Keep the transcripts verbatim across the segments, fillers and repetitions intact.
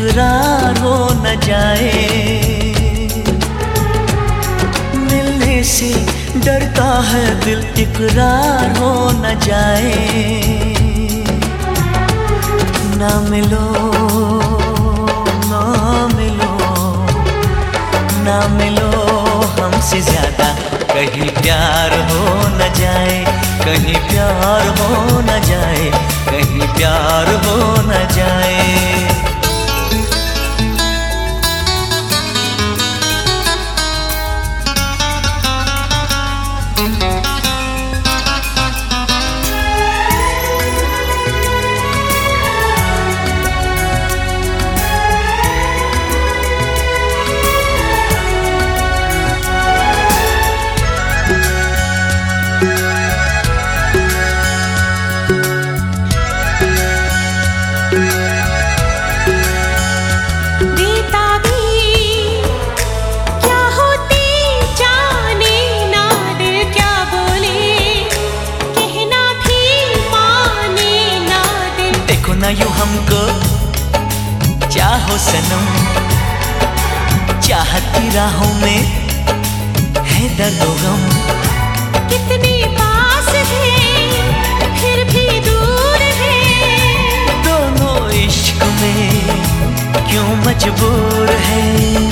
इकरार हो न जाए। मिलने से डरता है दिल, इकरार हो न जाए। ना मिलो ना मिलो ना मिलो हमसे ज्यादा, कहीं प्यार हो न जाए, कहीं प्यार हो न जाए, कहीं प्यार हो न जाए। ना यूं हमको चाहो सनम, चाहत की राहों में है दर्द व गम। कितने पास थे फिर भी दूर है, दोनों इश्क में क्यों मजबूर है।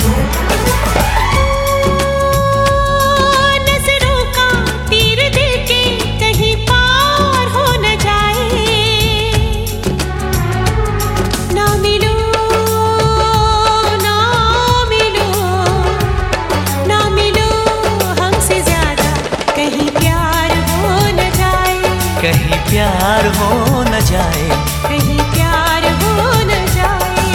कहीं प्यार हो न जाए, कहीं प्यार हो न जाए।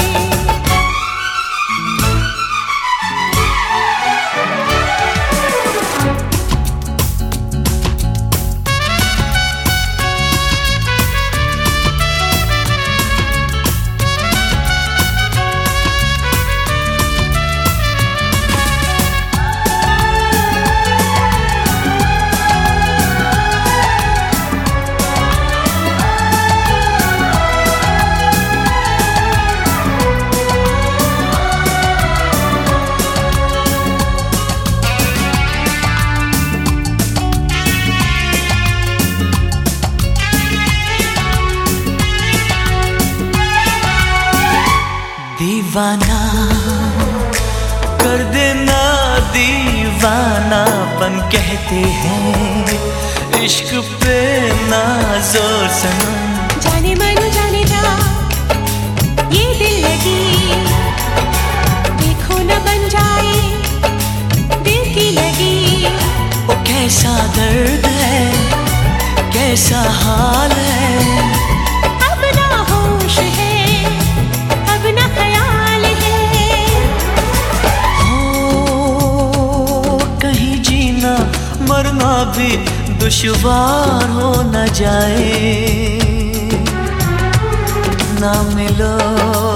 दीवाना कर देना, दीवानापन कहते हैं इश्क पे ना जोर सनम। जाने मन जाने जा ये दिल लगी, देखो न बन जाए दिल की लगी। वो कैसा दर्द है, कैसा हाल है, अब ना होश है, अब ना ख्याल है। हो कहीं जीना मरना भी दुश्वार हो न जाए। ना मिलो